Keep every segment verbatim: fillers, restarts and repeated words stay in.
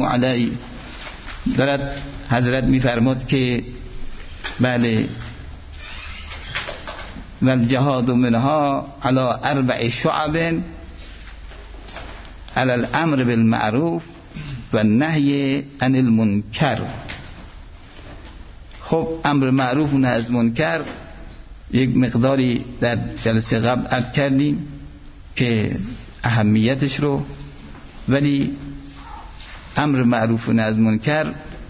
علیه دارد حضرت میفرماد که بله والجهاد منها على اربع شعب على الامر بالمعروف و النهی عن المنکر. خب امر معروف و نهی از منکر یک مقداری در جلسه قبل عرض کردیم که اهمیتش رو، ولی امر معروف و نهی از منکر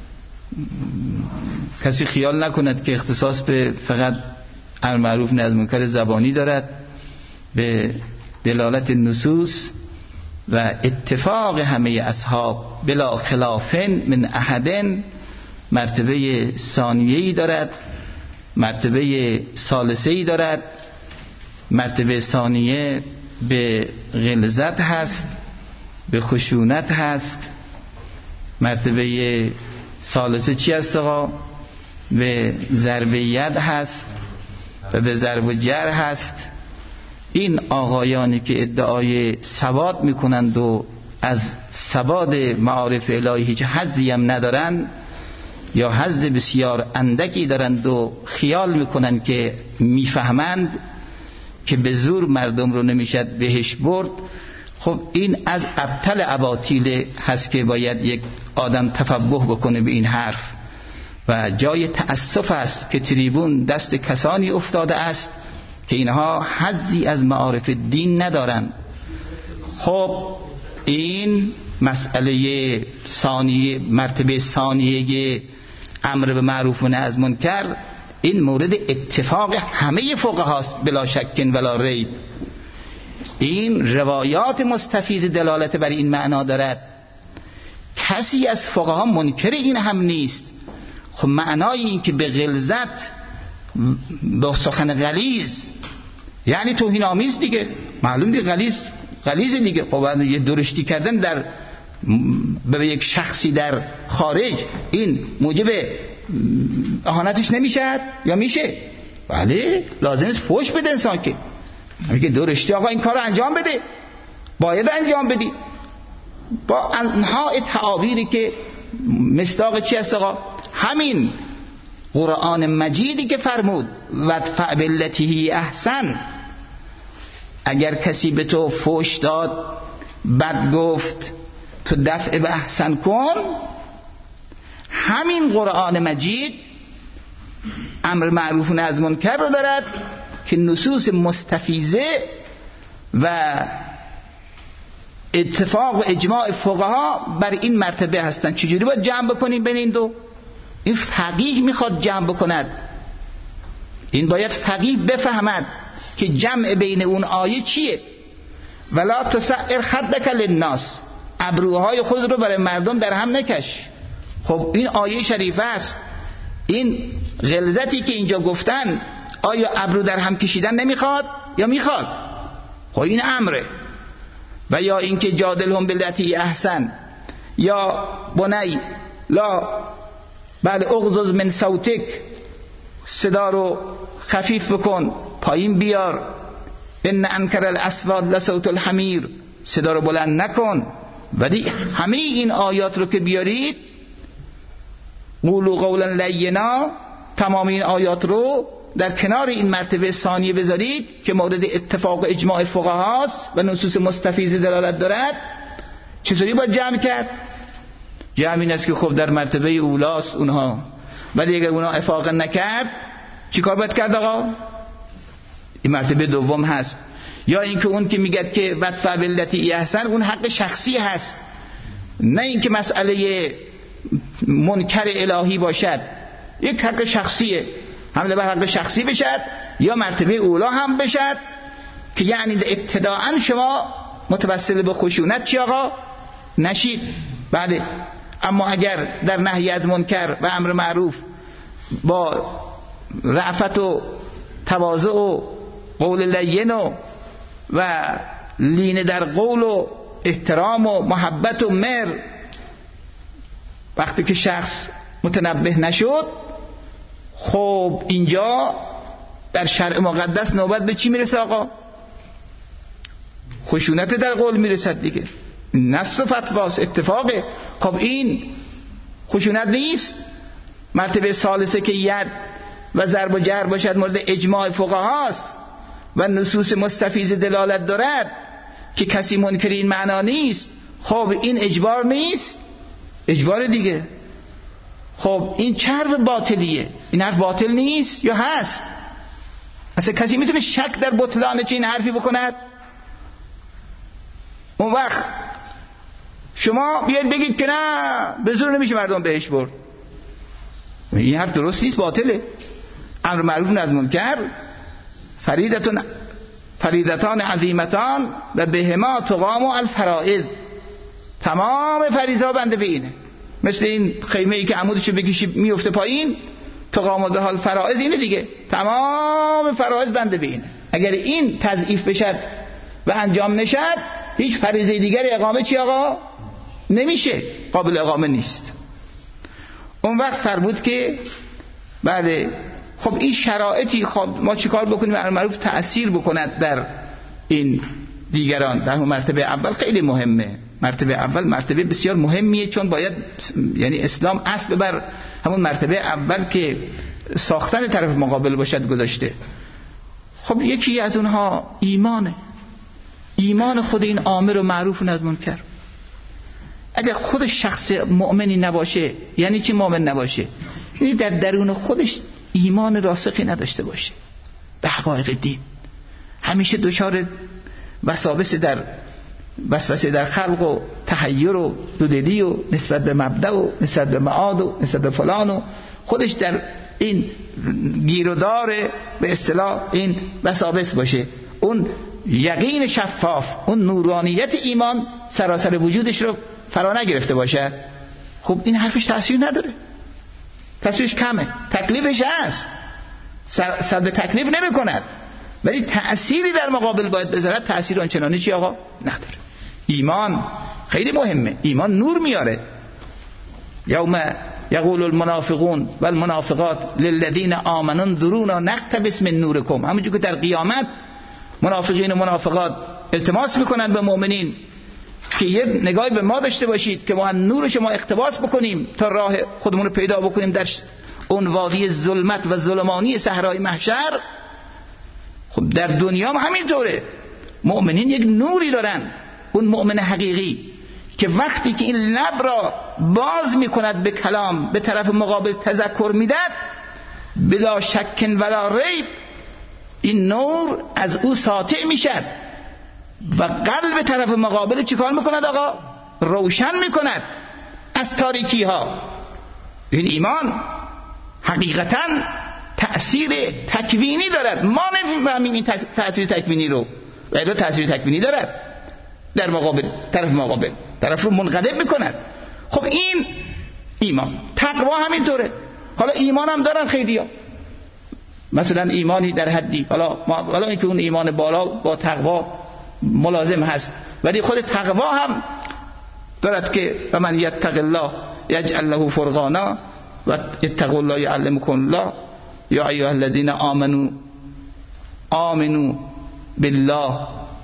کسی خیال نکند که اختصاص به فقط امر معروف و نهی از منکر زبانی دارد. به دلالت نصوص و اتفاق همه اصحاب بلا خلاف من احد مرتبه ثانیه‌ای دارد، مرتبه ثالثه‌ای دارد. مرتبه ثانیه به غلظت هست، به خشونت هست. مرتبه ثالثه چی هست آقا؟ به ضربیت هست و به ضرب و جر هست. این آقایانی که ادعای سواد میکنند و از سواد معارف الهی هیچ حظی هم ندارند یا حظ بسیار اندکی دارند و خیال میکنند که میفهمند که به زور مردم رو نمیشد بهش برد، خب این از ابطل اباطیل هست که باید یک آدم تفبه بکنه به این حرف و جای تأسف است که تریبون دست کسانی افتاده است که اینها حظی از معارف دین ندارند. خب این مسئله ثانیه، مرتبه ثانیه امر به معروف و نهی از منکر، این مورد اتفاق همه فقهاست بلا شک ولا ریب. این روایات مستفیض دلالت بر این معنا دارد. کسی از فقها منکر این هم نیست. خب معنای این که به غلظت، به سخن غلیظ، یعنی توهین آمیز دیگه، معلوم دیگه غلیظ غلیظ دیگه. خب یه درشتی کردن در به یک شخصی در خارج این موجب اهانتش نمیشد یا میشه؟ بله لازم است فوش بده انسان که میگه درشتی آقا این کارو انجام بده، باید انجام بدی با انواع تعابیری که مصداق چی است آقا؟ همین قرآن مجیدی که فرمود وادفع بالتی هی احسن. اگر کسی به تو فوش داد، بد گفت، تو دفع به احسن کن. همین قرآن مجید امر معروف و نهی از منکر رو دارد که نصوص مستفیضه و اتفاق و اجماع فقها بر این مرتبه هستند. چجوری باید جمع بکنیم بین این دو؟ این فقیه میخواد جمع بکند، این باید فقیه بفهمد که جمع بین اون آیه چیه. ولا تسعر خدک للناس، ابروهای خود رو برای مردم در هم نکش. خب این آیه شریفه است. این غلظتی که اینجا گفتن آیا ابرو در هم کشیدن نمیخواد یا میخواد؟ خب این امره. و یا اینکه جادلهم بالتی احسن، یا بنی لا بله اغضض من صوتک، صدا رو خفیف بکن، پایین بیار. ان انکر الاصوات لصوت الحمیر، صدا رو بلند نکن. ولی همه این آیات رو که بیارید، قولوا قولا لینا، تمام این آیات رو در کنار این مرتبه ثانیه بذارید که مورد اتفاق و اجماع فقهاست و نصوص مستفیض دلالت دارد، چطوری باید جمع کرد؟ جمع این است که خب در مرتبه اولاست اونها، ولی اگر اونها افاق نکرد چی کار باید کرد آقا؟ این مرتبه دوم هست. یا اینکه اون که میگه که وادفع بالتی احسن، اون حق شخصی هست، نه اینکه مسئله منکر الهی باشد، یک حق شخصیه، حمله بر حق شخصی بشد یا مرتبه اولا هم بشد که یعنی ابتداءً شما متوسل به خشونت چی آقا؟ نشید. بله. اما اگر در نهی از منکر و امر معروف با رأفت و تواضع و قول لین و, و لین در قول و احترام و محبت و مهر، وقتی که شخص متنبه نشد، خب اینجا در شرع مقدس نوبت به چی میرسه آقا؟ خشونت در قول میرسد دیگه. نص و فتواست، اتفاقه. خب این خشونت نیست؟ مرتبه ثالثه که ید و ضرب و جر باشد مورد اجماع فقهاست و نصوص مستفیض دلالت دارد که کسی منکر این معنا نیست. خب این اجبار نیست؟ اجبار دیگه. خب این چه حرف باطلیه؟ این حرف باطل نیست یا هست؟ اصلا کسی میتونه شک در بطلان چه این حرفی بکند؟ اون وقت شما بیاید بگید که نه به زور نمیشه مردم بهش برد. این حرف درست نیست، باطله. امر معروف نهی از منکر فریدتون فریدتان عظیمتان و بهما تقام الفرائض. تمام فریضه بنده به اینه. مثل این خیمه ای که عمودشو بکشی میفته پایین، تقام به حال فرائض اینه دیگه. تمام فرائض بنده به اینه. اگر این تضعیف بشد و انجام نشد، هیچ فریضه دیگر اقامه چی آقا؟ نمیشه، قابل اقامه نیست. اون وقت فرمود که بله خب این شرایطی، خب ما چیکار بکنیم امر معروف تأثیر بکند در این دیگران؟ در مرتبه اول خیلی مهمه. مرتبه اول مرتبه بسیار مهمیه، چون باید یعنی اسلام اصل بر همون مرتبه اول که ساختن طرف مقابل باشد گذاشته. خب یکی از اونها ایمانه، ایمان خود این امر و معروف نهی از منکر. اگر خود شخص مؤمنی نباشه، یعنی چی مؤمن نباشه؟ یعنی در درون خودش ایمان راسخی نداشته باشه به حقایق دین، همیشه دچار وساوس در وسوسه در خلق و تحیر و دودلی و نسبت به مبدأ و نسبت به معاد و نسبت به فلان و خودش در این گیرودار به اصطلاح این وساوس باشه. اون یقین شفاف، اون نورانیت ایمان سراسر وجودش رو فرا نگرفته باشه. خب این حرفش تأثیر نداره، تأثیرش کمه، تکلیفش هست، صد تکلیف نمی کند، ولی تأثیری در مقابل باید بذارد. تأثیر آنچنانی چی آقا؟ نداره. ایمان خیلی مهمه، ایمان نور میاره. یوم یقول المنافقون والمنافقات للذین آمنوا انظرونا نقتبس من نورکم. همونجور که در قیامت منافقین و منافقات التماس میکنند به مؤمنین که یه نگاهی به ما داشته باشید که ما نور شما اقتباس بکنیم تا راه خودمون رو پیدا بکنیم در اون وادی ظلمت و ظلمانی صحرای محشر. خب در دنیا هم همینطوره. مؤمنین یک نوری دارن، اون مؤمن حقیقی که وقتی که این لب را باز میکند به کلام، به طرف مقابل تذکر میدد، بلا شک ولا ریب این نور از او ساطع میشد و قلب طرف مقابل چیکار میکند آقا؟ روشن میکند از تاریکی ها. این ایمان حقیقتا تأثیر تکوینی دارد. ما نمیفهمیم این تأثیر تکوینی رو، ولی تأثیر تکوینی دارد در مقابل طرف مقابل، طرف رو منقلب میکند. خب این ایمان. تقوا همینطوره. حالا ایمان هم دارن خیلیا، مثلا ایمانی در حدی، حالا حالا اینکه اون ایمان بالا با تقوا ملازم هست، ولی خود تقوا هم دارد که و من یتق الله یجعل له فرقانا و یتق الله یعلمکم الله یا ایها الذین آمنوا آمنوا بالله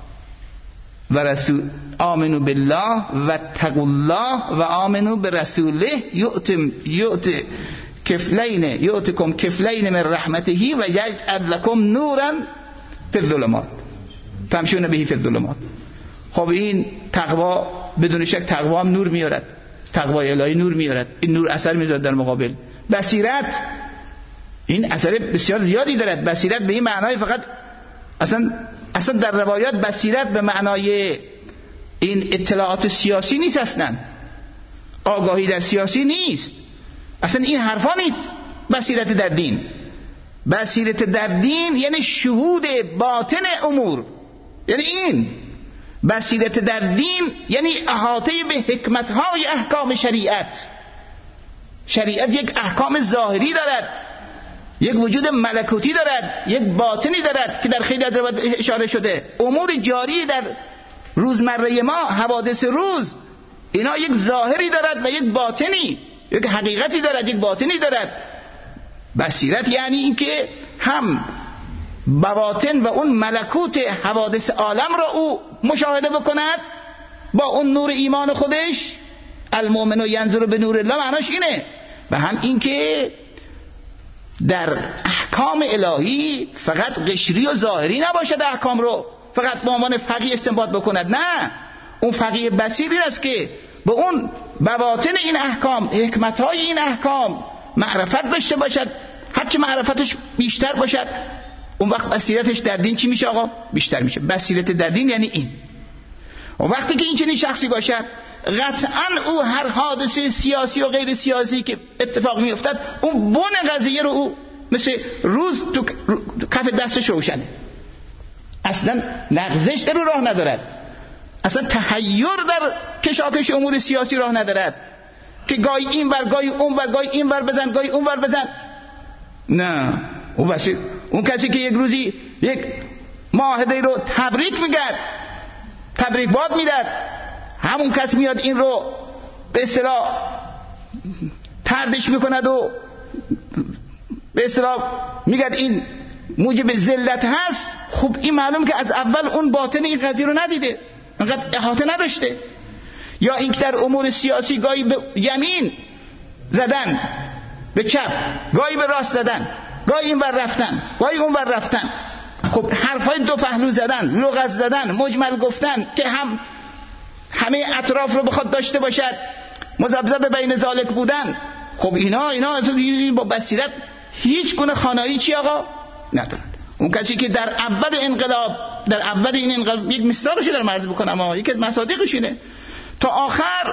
و رسول آمنوا بالله و اتقوا الله و آمنوا برسوله یؤت یؤت کفلین یؤتکم کفلین من رحمته و یجعل لکم نورا فی الظلمات تمشون به فی الظلمات. خب این تقوا بدون شک تقوا هم نور میارد، تقوا الهی نور میارد. این نور اثر میذاره در مقابل. بصیرت این اثر بسیار زیادی دارد. بصیرت به این معنای فقط اصلا اصلا در روایات بصیرت به معنای این اطلاعات سیاسی نیست، اصلا آگاهی در سیاسی نیست، اصلا این حرفا نیست. بصیرت در دین، بصیرت در دین یعنی شهود باطن امور، یعنی این بصیرت در دین یعنی احاطه به حکمت‌های احکام شریعت. شریعت یک احکام ظاهری دارد، یک وجود ملکوتی دارد، یک باطنی دارد که در خیلی از روایات اشاره شده. امور جاری در روزمره ما، حوادث روز، اینا یک ظاهری دارد و یک باطنی، یک حقیقتی دارد، یک باطنی دارد. بصیرت یعنی اینکه هم بواطن و اون ملکوت حوادث عالم را او مشاهده بکند با اون نور ایمان خودش، المؤمن ینظر به نور الله معناش اینه. و هم این که در احکام الهی فقط قشری و ظاهری نباشد، احکام رو فقط به عنوان فقیه استنباط بکند، نه، اون فقیه بصیری است که به اون بواطن این احکام، حکمتهای این احکام معرفت داشته باشد، هرچی معرفتش بیشتر باشد اون وقت بصیرتش در دین چی میشه آقا؟ بیشتر میشه. بصیرت در دین یعنی این. و وقتی که این چنین شخصی باشد قطعا او هر حادثه سیاسی و غیر سیاسی که اتفاق میافتد اون بن قضیه رو او مثل روز تو کف دستش روشنه، اصلا لغزش در راه ندارد، اصلا تحیر در کشاکش امور سیاسی راه ندارد که گاهی این ور گاهی اون ور، گاهی این ور بزن گاهی اون ور بزن. نه، اون بسید اون کسی که یک روزی یک معاهده رو تبریک میگرد، تبریک باد میداد، همون کس میاد این رو به اصطلاح تردش میکند و به اصطلاح میگد این موجب ذلت هست. خب این معلوم که از اول اون باطن این قضیه رو ندیده، انقدر احاطه نداشته. یا این که در امور سیاسی گاهی به یمین زدن، به چپ، گاهی به راست زدن، گاهی این ور رفتن، گاهی اون ور رفتن، خب حرفای دو پهلو زدن، لغت زدن، مجمل گفتن که هم همه اطراف رو بخواد داشته باشد، مذبذب بین ذالک بودن. خب اینا اینا با بصیرت هیچ گونه خانایی چی آقا ندارد. اون کسی که در اول انقلاب، در اول این انقلاب، یک مثالش در مرز بکنم ها، یکی از مصادیقش اینه، تا آخر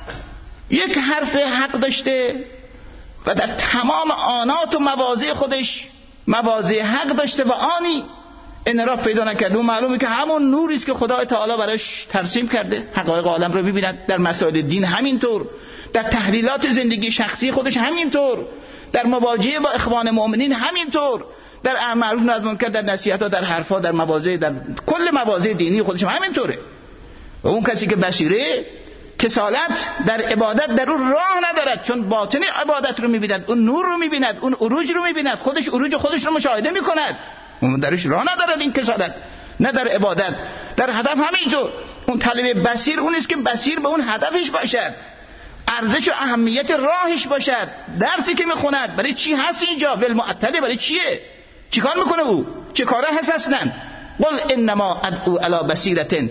یک حرف حق داشته و در تمام آنات و مواضع خودش مواضع حق داشته و آنی انحراف پیدا نکرده. اون معلومه که همون نوری است که خدای تعالی براش ترسیم کرده، حقایق عالم رو ببیند. در مسائل دین همینطور، در تحلیلات زندگی شخصی خودش همینطور، در مواجهه با اخوان مؤمنین همینطور، در امر معروف نهی از منکر، در نصیحت‌ها، در حرف‌ها، در مواضع، در کل مواضع دینی خودش همینطوره. و اون کسی که بصیره، کسالت در عبادت در اون راه ندارد، چون باطن عبادت رو می‌بیند، اون نور رو می‌بیند، اون عروج رو می‌بیند، خودش عروج خودش رو مشاهده می‌کند، اون درش راه ندارد این کسالت، نه در عبادت، در هدف همینطور. اون طالب بصیر اون است که بصیر به اون هدفش باشد، ارزش و اهمیت راهش باشد، درسی که میخوند برای چی هست اینجا، ول معطله برای چیه، چیکار میکنه او، چه کاره هست اصلا. قل انما ادعو علی بصیرة،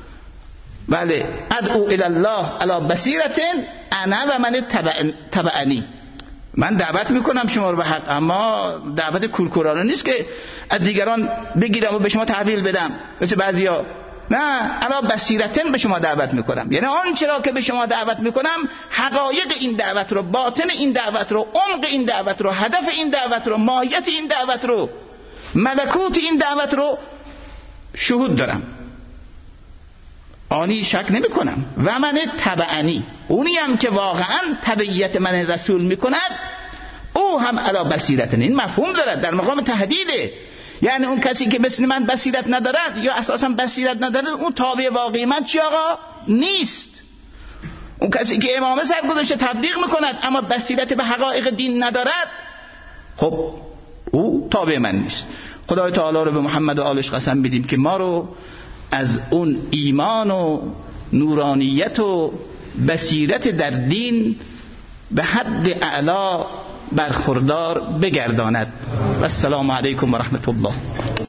بله ادعو الی الله علی بصیرة انا و من تبعنی، من دعوت میکنم شما رو به حق، اما دعوت کورکورانه نیست که از دیگران بگیرم و به شما تحویل بدم مثل بعضیا. نه، علی بصیرة به شما دعوت میکنم، یعنی آنچه را که به شما دعوت میکنم حقایق این دعوت رو، باطن این دعوت رو، عمق این دعوت رو، هدف این دعوت رو، ماهیت این دعوت رو، ملکوت این دعوت رو شهود دارم، آنی شک نمی کنم. و من تبعنی، اونی هم که واقعا تبعیت من رسول میکند او هم علی بصیرة، این مفهوم دارد، در مقام تهدیده. یعنی اون کسی که مثل من بصیرت ندارد یا اساسا بصیرت ندارد، اون تابع واقعی من چی آقا؟ نیست. اون کسی که امامه سر گذاشته تبلیغ میکند اما بصیرت به حقایق دین ندارد، خب او تابع من نیست. خدای تعالی رو به محمد و آلش قسم بدیم که ما رو از اون ایمان و نورانیت و بصیرت در دین به حد اعلا برخوردار بگرداند. و السلام علیکم و رحمت الله.